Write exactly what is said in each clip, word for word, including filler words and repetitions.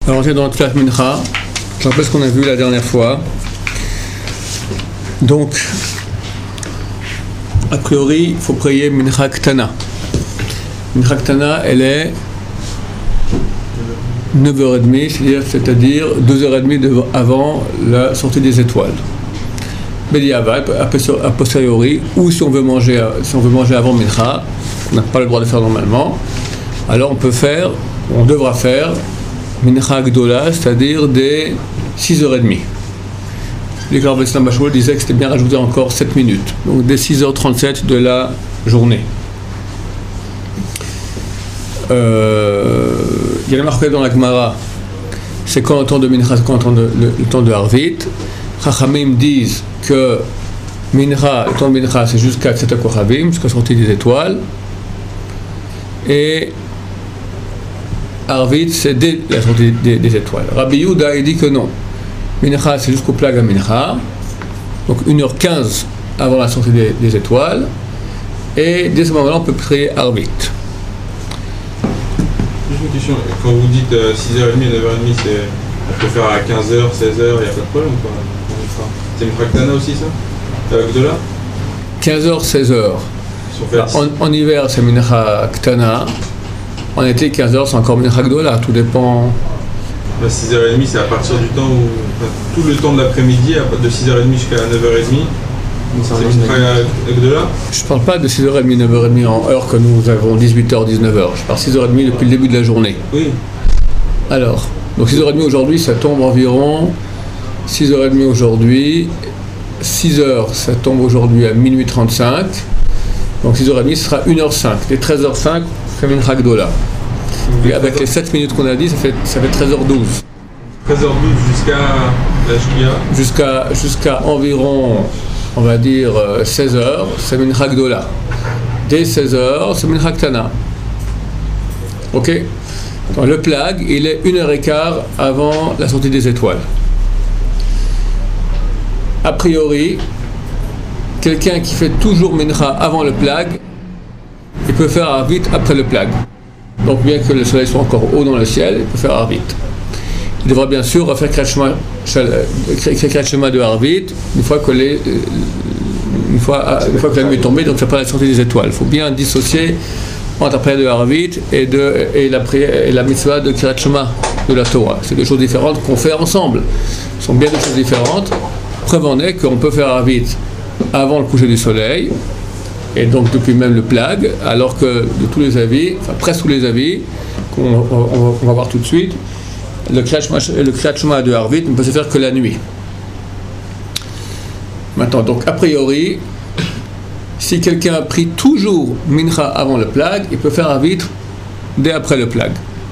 Alors, on est dans le Tfilat Mincha. Je rappelle ce qu'on a vu la dernière fois. Donc, a priori, il faut prier Mincha Ktana. Mincha Ktana, elle est neuf heures trente, c'est-à-dire, c'est-à-dire deux heures trente avant la sortie des étoiles. Bediavad, a posteriori, ou si on veut manger, si on veut manger avant Mincha, on n'a pas le droit de faire normalement, alors on peut faire, on devra faire Mincha Gdola, c'est-à-dire des six heures trente. Les Klar Beslam Bachol disaient que c'était bien rajouter encore sept minutes, donc des six heures trente-sept de la journée. Euh, il y a la marque dans la Gemara, c'est quand le temps de Mincha, c'est quand le temps de, le, le temps de Arvit. Chachamim disent que Mincha, le temps de Mincha, c'est jusqu'à Ksat HaKochavim, jusqu'à la sortie des étoiles. Et Arvit, c'est dès la sortie des, des étoiles. Rabbi Yehuda, il dit que non. Mincha, c'est jusqu'au plag à Mincha, donc une heure quinze avant la sortie des, des étoiles. Et dès ce moment-là, on peut prier Arvit. Juste une question, quand vous dites euh, six heures trente, neuf heures trente, c'est, on peut faire à quinze heures, seize heures, il n'y a pas de problème ou pas? C'est une Ktana aussi ça euh, Gdola quinze heures, seize heures. En, en hiver, c'est Mincha Ktana. En été, quinze heures, c'est encore Mincha Gdola. Tout dépend. Bah, six heures trente, c'est à partir du temps où. Enfin, tout le temps de l'après-midi, de six heures trente jusqu'à neuf heures trente. C'est Mincha Gdola. Je ne parle pas de six heures trente, neuf heures trente en heure que nous avons dix-huit heures, dix-neuf heures. Je parle de six heures trente depuis le début de la journée. Oui. Alors, donc six heures trente aujourd'hui, ça tombe environ. six heures trente aujourd'hui, six heures, ça tombe aujourd'hui à minuit trente-cinq, donc six heures trente, ce sera une heure cinq. Les treize heures cinq, c'est Mincha Gdola. Et avec les sept minutes qu'on a dit, ça fait, ça fait treize heures douze. treize heures douze jusqu'à la Shkia Jusqu'à, jusqu'à environ, on va dire, seize heures, c'est Mincha Gdola. Dès seize heures, c'est Mincha Ktana. Ok? Donc le plag, il est une heure et quart avant la sortie des étoiles. A priori, quelqu'un qui fait toujours Mincha avant le plag, il peut faire Arvit après le plag. Donc bien que le soleil soit encore haut dans le ciel, il peut faire Arvit. Il devra bien sûr refaire Kriyat Shema de Arvit une fois que, les, une fois, une fois que la nuit est tombée, donc c'est pas la sortie des étoiles. Il faut bien dissocier entre la prière de Arvit et, de, et, la, prière, et la mitzvah de Kriyat Shema de la Torah. C'est deux choses différentes qu'on fait ensemble. Ce sont bien deux choses différentes. Preuve en est qu'on peut faire Arvit avant le coucher du soleil, et donc depuis même le plag, alors que de tous les avis, enfin presque tous les avis, qu'on on, on va voir tout de suite, le Kriyat Shema de Arvit ne peut se faire que la nuit. Maintenant, donc a priori, si quelqu'un a pris toujours Mincha avant le plag, il peut faire Arvit dès après le plag.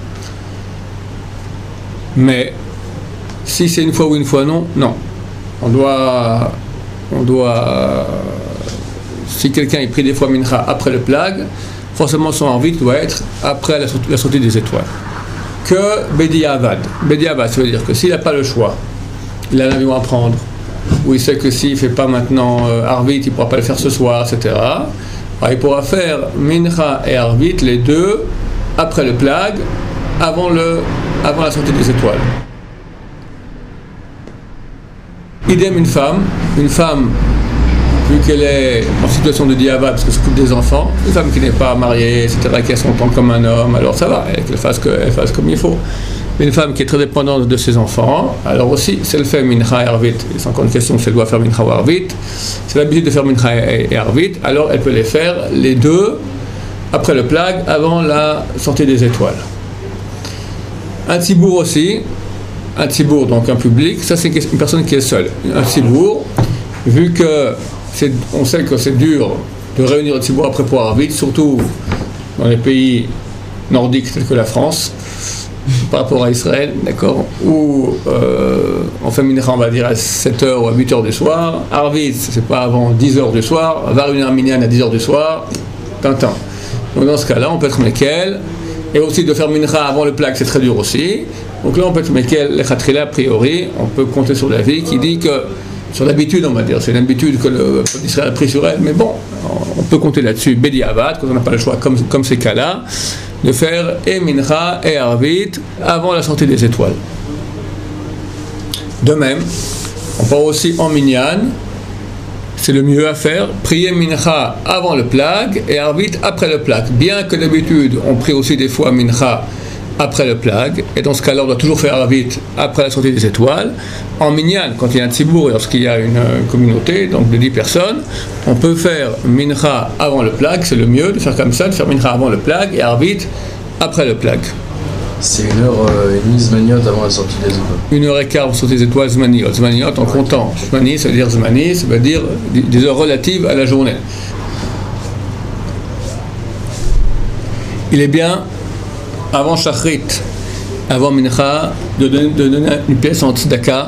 Mais si c'est une fois ou une fois non, non. On doit, on doit, si quelqu'un est pris des fois Mincha après le plag, forcément son Arvit doit être après la, la sortie des étoiles. Que Bediavad. Bediavad, ça veut dire que s'il n'a pas le choix, il a un avion à prendre, ou il sait que s'il ne fait pas maintenant euh, Arvit, il ne pourra pas le faire ce soir, et cetera. Alors, il pourra faire Mincha et Arvit, les deux, après le plag, avant, le, avant la sortie des étoiles. Idem une femme, une femme, vu qu'elle est en situation de diavad, parce qu'elle s'occupe des enfants, une femme qui n'est pas mariée, et cetera, qui a son temps comme un homme, alors ça va, qu'elle fasse, que, elle fasse comme il faut. Mais une femme qui est très dépendante de ses enfants, alors aussi, si elle fait Mincha et Arvit, c'est encore une question si elle doit faire Mincha ou Arvit, c'est l'habitude de faire Mincha et Arvit, alors elle peut les faire, les deux, après le plag, avant la sortie des étoiles. Un tibour aussi, un tibour, donc un public, ça c'est une personne qui est seule. Un tibour, vu que c'est, on sait que c'est dur de réunir un tibour après pour Arvit, surtout dans les pays nordiques tels que la France, par rapport à Israël, d'accord, où euh, on fait Mincha, on va dire à sept heures ou à huit heures du soir. Arvit, c'est pas avant dix heures du soir. Va réunir un minyan à dix heures du soir. Tintin. Donc dans ce cas-là, on peut être Mekel. Et aussi de faire Mincha avant le plag, c'est très dur aussi. Donc là, on peut être Mekel, les Khatrila, a priori, on peut compter sur la vie qui dit que sur l'habitude, on va dire. C'est une habitude que le peuple d'Israël a pris sur elle, mais bon, on peut compter là-dessus. Bediavad, quand on n'a pas le choix, comme, comme ces cas-là, de faire et mincha et arvit avant la sortie des étoiles. De même, on part aussi en minyan, c'est le mieux à faire, prier mincha avant le plag et arvit après le plag. Bien que d'habitude, on prie aussi des fois mincha après le plag, et dans ce cas-là, on doit toujours faire arvit après la sortie des étoiles. En minyan, quand il y a un tzibour, lorsqu'il y a une communauté, donc de dix personnes, on peut faire mincha avant le plag, c'est le mieux de faire comme ça, de faire mincha avant le plag et arvit après le plag. C'est une heure euh, et demie zmaniot avant la sortie des étoiles. Une heure et quart avant la sortie des étoiles zmaniot. Zmaniot en comptant. Zmani, ça veut dire zmani, ça veut dire des heures relatives à la journée. Il est bien, avant Shachrit, avant Mincha, de donner, de donner une pièce en tzedaka,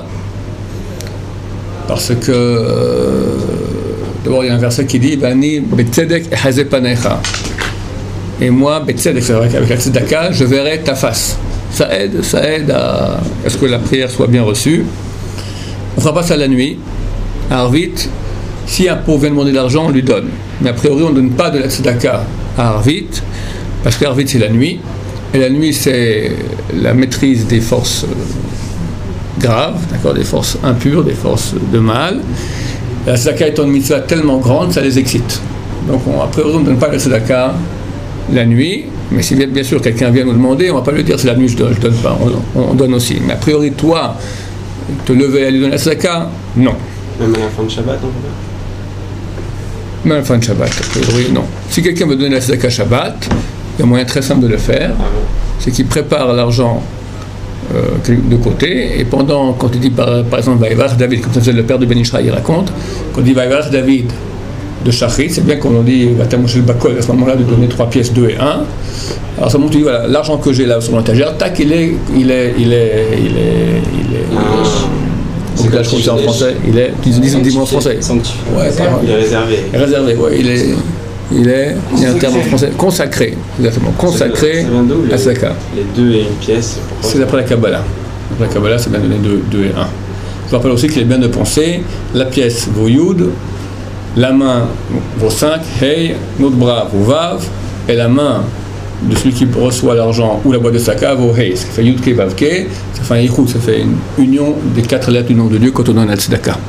parce que euh, d'abord il y a un verset qui dit Bani betzedek echaze panecha. Et moi, betzedek, c'est vrai qu'avec la tzedaka, je verrai ta face. Ça aide, ça aide à, à ce que la prière soit bien reçue. On ne fera pas ça la nuit. À Arvit, si un pauvre vient demander de l'argent, on lui donne. Mais a priori, on ne donne pas de la tzedaka à Arvit, parce qu'Arvit c'est la nuit. Et la nuit, c'est la maîtrise des forces graves, d'accord, des forces impures, des forces de mal. La tzedaka étant une mitzvah tellement grande, ça les excite. Donc, on, a priori, on ne donne pas la tzedaka la nuit, mais si bien, bien sûr quelqu'un vient nous demander, on ne va pas lui dire c'est la nuit, je ne donne, donne pas, on, on donne aussi. Mais a priori, toi, te lever et aller donner la tzedaka, non. Même à la fin de Shabbat, on peut. Même à la fin de Shabbat, a priori, non. Si quelqu'un veut donner la tzedaka Shabbat, il y a un moyen très simple de le faire, ah bon. C'est qu'il prépare l'argent euh, de côté, et pendant, quand il dit par, par exemple Vaïvar David, comme ça c'est le père de Ben Ishra, il raconte, quand il dit Vaïvar David de Shachrit, c'est bien qu'on en dit Vatamouche le Bakol, à ce moment-là de donner trois pièces, deux et un. Alors ça montre, tu dis voilà, l'argent que j'ai là sur mon étagère, tac, il est, il est, il est, il est, il est. Ah. Donc là, je trouve ça en français, il est, disons, dis-moi en français. Ouais, il est réservé. Il est réservé, ouais, il est. Il est, il y a un terme en français, consacré, exactement, consacré à Tzedaka. Les deux et une pièce. C'est d'après la Kabbalah. D'après la Kabbalah, c'est bien donné deux, deux et un. Je vous rappelle aussi qu'il est bien de penser, la pièce vaut Yud, la main vaut cinq, Hey, notre bras vaut Vav, et la main de celui qui reçoit l'argent ou la boîte de Tzedaka vaut Hey. Ça fait Yud Ke Vav Ke, ça fait un Yichud, ça fait une union des quatre lettres du nom de Dieu quand on donne la Tzedaka.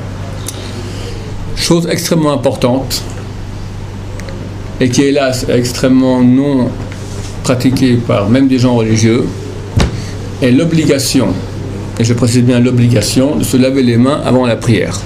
Chose extrêmement importante, et qui hélas est extrêmement non pratiqué par même des gens religieux, est l'obligation, et je précise bien l'obligation, de se laver les mains avant la prière.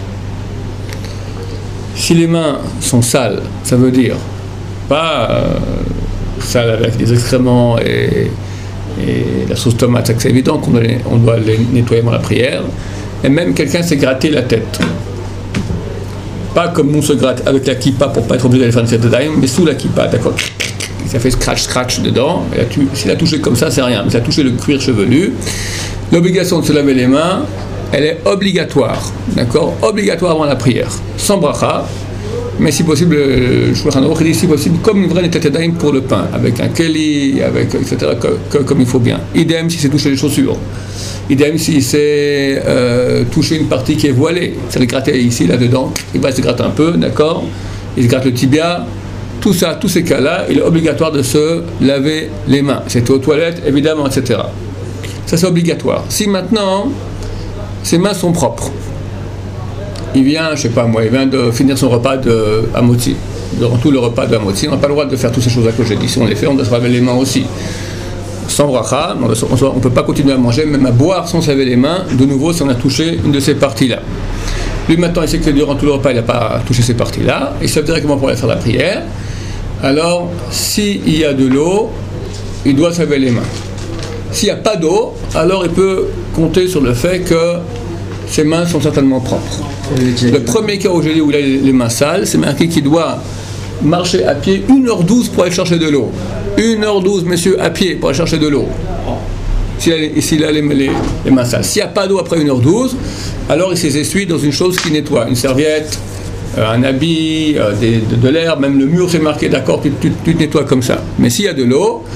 Si les mains sont sales, ça veut dire pas euh, sales avec des excréments et, et la sauce tomate, c'est évident qu'on doit les, on doit les nettoyer avant la prière, et même quelqu'un s'est gratté la tête. Pas comme on se gratte avec la kippa pour pas être obligé d'aller faire une fête de daim, mais sous la kippa, d'accord. Ça fait scratch scratch dedans. Et là, tu, s'il a touché comme ça, c'est rien. Mais s'il a touché le cuir chevelu, l'obligation de se laver les mains, elle est obligatoire, d'accord, obligatoire avant la prière, sans bracha. Mais si possible, le Shulchan Aruch dit si possible comme une vraie nettat daim pour le pain, avec un keli, avec et cetera, que, que, comme il faut bien. Idem si c'est touché les chaussures. Idem si c'est euh, toucher une partie qui est voilée, c'est le gratter ici, là-dedans, il va se gratter un peu, d'accord, il se gratte le tibia, tout ça, tous ces cas-là, il est obligatoire de se laver les mains. C'est aux toilettes, évidemment, et cetera. Ça, c'est obligatoire. Si maintenant, ses mains sont propres, il vient, je sais pas moi, il vient de finir son repas de Hamotzi, durant tout le repas de Hamotzi, on n'a pas le droit de faire toutes ces choses-là que j'ai dit. Si on les fait, on doit se laver les mains aussi. Sans bracha, on ne peut pas continuer à manger, même à boire sans se laver les mains, de nouveau si on a touché une de ces parties-là. Lui maintenant, il sait que durant tout le repas, il n'a pas touché ces parties-là, il se lève directement pour aller faire la prière. Alors, s'il y a de l'eau, il doit se laver les mains. S'il n'y a pas d'eau, alors il peut compter sur le fait que ses mains sont certainement propres. Le premier cas où j'ai dit où il a les mains sales, c'est marqué qu'il doit marcher à pied une heure douze pour aller chercher de l'eau. une heure douze, messieurs, à pied pour aller chercher de l'eau. S'il a, les, s'il a les, les, les mains sales. S'il n'y a pas d'eau après une heure douze, alors il s'essuie dans une chose qui nettoie. Une serviette, euh, un habit, euh, des, de, de l'herbe, même le mur c'est marqué, d'accord, tu, tu, tu te nettoies comme ça. Mais s'il y a de l'eau,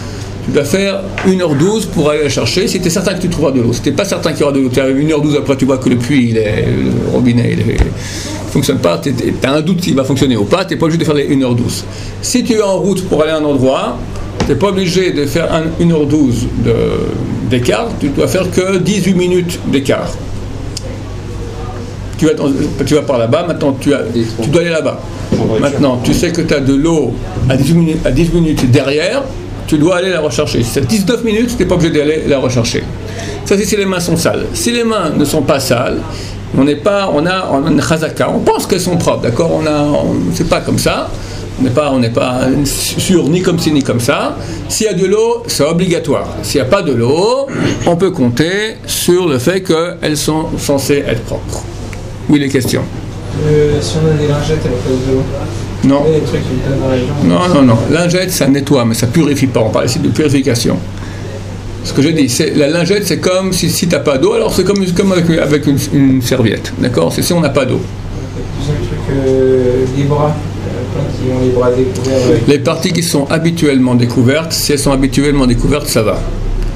Tu dois faire une heure douze pour aller la chercher si tu es certain que tu trouveras de l'eau. Si tu n'es pas certain qu'il y aura de l'eau, tu arrives une heure douze, après tu vois que le puits, il est, le robinet, il ne fonctionne pas, tu as un doute s'il va fonctionner ou pas, tu n'es pas obligé de faire les une heure douze. Si tu es en route pour aller à un endroit, tu n'es pas obligé de faire un, une heure douze de, d'écart, tu dois faire que dix-huit minutes d'écart. Tu vas, tu vas par là-bas, maintenant tu, as, tu dois aller là-bas. Maintenant, tu sais que tu as de l'eau à dix minutes, à dix minutes derrière, tu dois aller la rechercher. Si c'est dix-neuf minutes, tu n'es pas obligé d'aller la rechercher. Ça, c'est si les mains sont sales. Si les mains ne sont pas sales, on n'est pas, on a, on a une chazaka, on pense qu'elles sont propres, d'accord? On a, on, c'est pas comme ça. On n'est pas, on n'est pas sûr ni comme ci ni comme ça. S'il y a de l'eau, c'est obligatoire. S'il n'y a pas de l'eau, on peut compter sur le fait qu'elles sont censées être propres. Oui, les questions. Euh, si on a des lingettes avec de l'eau. Non. Les trucs qui me donnent dans la région. Non, non, non. Lingette, ça nettoie, mais ça purifie pas. On parle ici de purification. Ce que je dis, c'est la lingette, c'est comme si, si tu n'as pas d'eau, alors c'est comme, comme avec, avec une, une serviette. D'accord? C'est si on n'a pas d'eau. C'est le truc, euh, les bras. Qui ont les bras découverts. Avec... Les parties qui sont habituellement découvertes, si elles sont habituellement découvertes, ça va.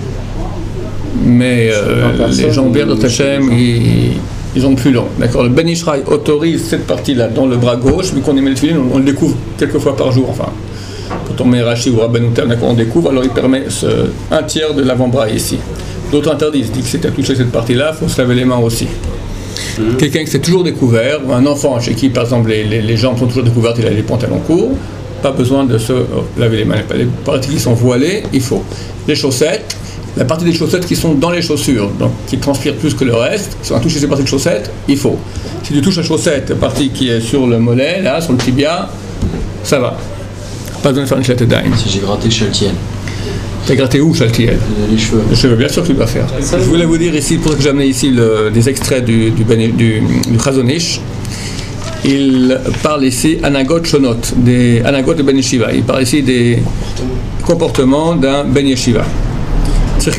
Mais euh, les jambières de Tachem, ils, ils ont plus long. D'accord? Le Ben Ishraï autorise cette partie-là dans le bras gauche, vu qu'on aime les filets, on, on le découvre quelques fois par jour. Enfin, quand on met Rashi ou Rabban Outem, on découvre, alors il permet ce, un tiers de l'avant-bras ici. D'autres interdisent, disent que si tu as touché cette partie-là, il faut se laver les mains aussi. Mmh. Quelqu'un qui s'est toujours découvert, ou un enfant chez qui, par exemple, les, les, les jambes sont toujours découvertes, il a les pantalons courts, pas besoin de se oh, laver les mains. Les parties qui sont voilées, il faut. Les chaussettes, la partie des chaussettes qui sont dans les chaussures, donc qui transpirent plus que le reste, si on a touché ces parties de chaussettes, il faut. Si tu touches la chaussette, la partie qui est sur le mollet, là, sur le tibia, ça va. Pas besoin de faire une chlette d'aïn. Si j'ai gratté Chaltiel. T'as gratté où, Chaltiel? Les cheveux. Les cheveux, bien sûr que tu dois faire. Je voulais vous dire ici, pour que j'ai amené ici le, des extraits du, du, du, du Chazon Ish. Il parle ici Anagot Shonot, des Anagot de Ben Yeshiva. Il parle ici des comportements d'un Ben Yeshiva. On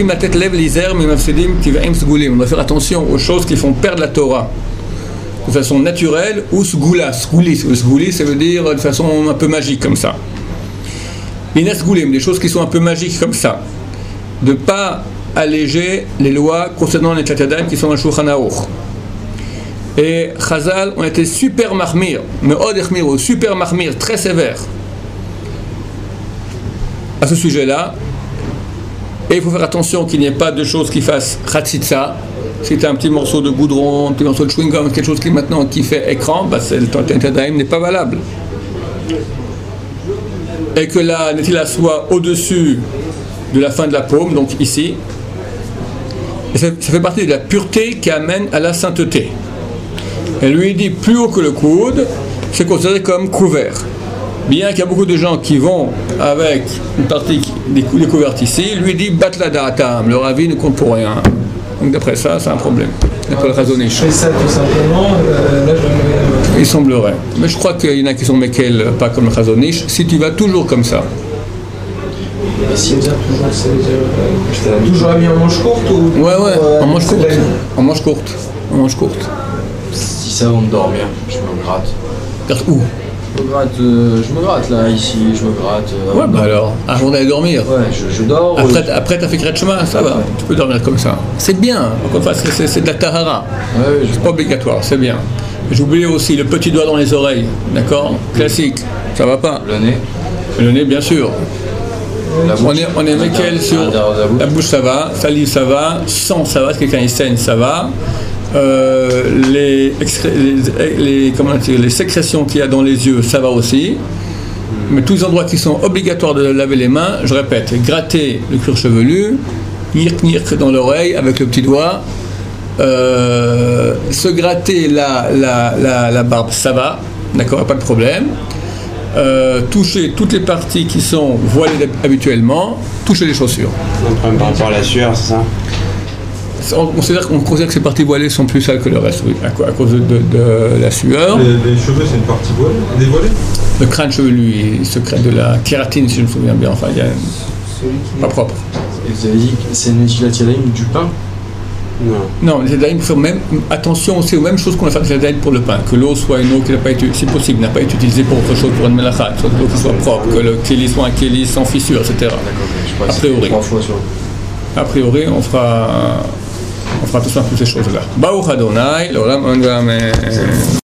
doit faire attention aux choses qui font perdre la Torah de façon naturelle ou sgoula. Sgouli, sgouli, ça veut dire de façon un peu magique comme ça. Des choses qui sont un peu magiques comme ça. De ne pas alléger les lois concernant les tlatadam qui sont dans le Shulchan Aruch. Et Chazal ont été super mahmir, mais od echmiro, super mahmir, très sévère à ce sujet-là. Et il faut faire attention qu'il n'y ait pas de choses qui fassent chatzitza. Si tu as un petit morceau de goudron, un petit morceau de chewing-gum, quelque chose qui maintenant qui fait écran, bah le tlatadam n'est pas valable. Et que la netila soit au-dessus de la fin de la paume, donc ici. Et ça, ça fait partie de la pureté qui amène à la sainteté. Et lui dit plus haut que le coude, c'est considéré comme couvert. Bien qu'il y a beaucoup de gens qui vont avec une partie découverte ici, lui dit batla da'atam, le ravi ne compte pour rien. Donc d'après ça, c'est un problème. D'après le Chazon Ish. Je fais ça tout simplement, euh, là je vais... Il semblerait. Mais je crois qu'il y en a qui sont méquels, pas comme le Chazon Ish. Si tu vas toujours comme ça. Et si toujours, c'est euh, toujours habillé en manche courte ou... Ouais, ouais, euh, en manche courte. En manche courte. En manche courte. Si ça avant de dormir, je me gratte. Gratte où? Je me gratte, euh, je me gratte là, ici, je me gratte. Euh, ouais, bah alors, avant d'aller dormir. Ouais, je, je dors. Après, euh, après t'as fait Kriyat Shema, ça va, tu peux dormir comme ça. C'est bien, encore une fois, c'est, c'est, c'est de la tahara. Ouais, ouais, je... C'est pas obligatoire, c'est bien. J'ai oublié aussi le petit doigt dans les oreilles, d'accord? Classique, ça va pas. Le nez. Le nez, bien sûr. La bouche. On est, on est méquel sur la bouche. la bouche, ça va, salive, ça va, sang, ça va, si quelqu'un il saigne, ça va. Euh, les, excré- les, les, comment dire, les sécrétions qu'il y a dans les yeux, ça va aussi. Mais tous les endroits qui sont obligatoires de laver les mains, je répète, gratter le cuir chevelu, nirk nirk dans l'oreille avec le petit doigt, euh, se gratter la, la, la, la barbe, ça va, d'accord, pas de problème. Euh, toucher toutes les parties qui sont voilées habituellement, toucher les chaussures. Un problème par rapport à la sueur, c'est ça? On considère, on considère que ces parties voilées sont plus sales que le reste, oui, à, à cause de, de, de la sueur. Les, les cheveux, c'est une partie voilée, dévoilée? Le crâne chevelu, il se crée de la kératine, si je me souviens bien, enfin, il y a pas propre. Et vous avez dit que c'est une étilatiraïm du pain? Non. Non, les Netilat il faut même attention aussi aux mêmes choses qu'on a fait avec les Netilat pour le pain, que l'eau soit une eau qui n'a pas été, si possible, n'a pas été utilisée pour autre chose, pour une melacha, que l'eau qui soit propre, que le kéli soit un kéli sans fissure, et cetera. A priori. A priori, on fera, on fera attention à toutes ces choses-là. Baruch Adonai, l'olam, on va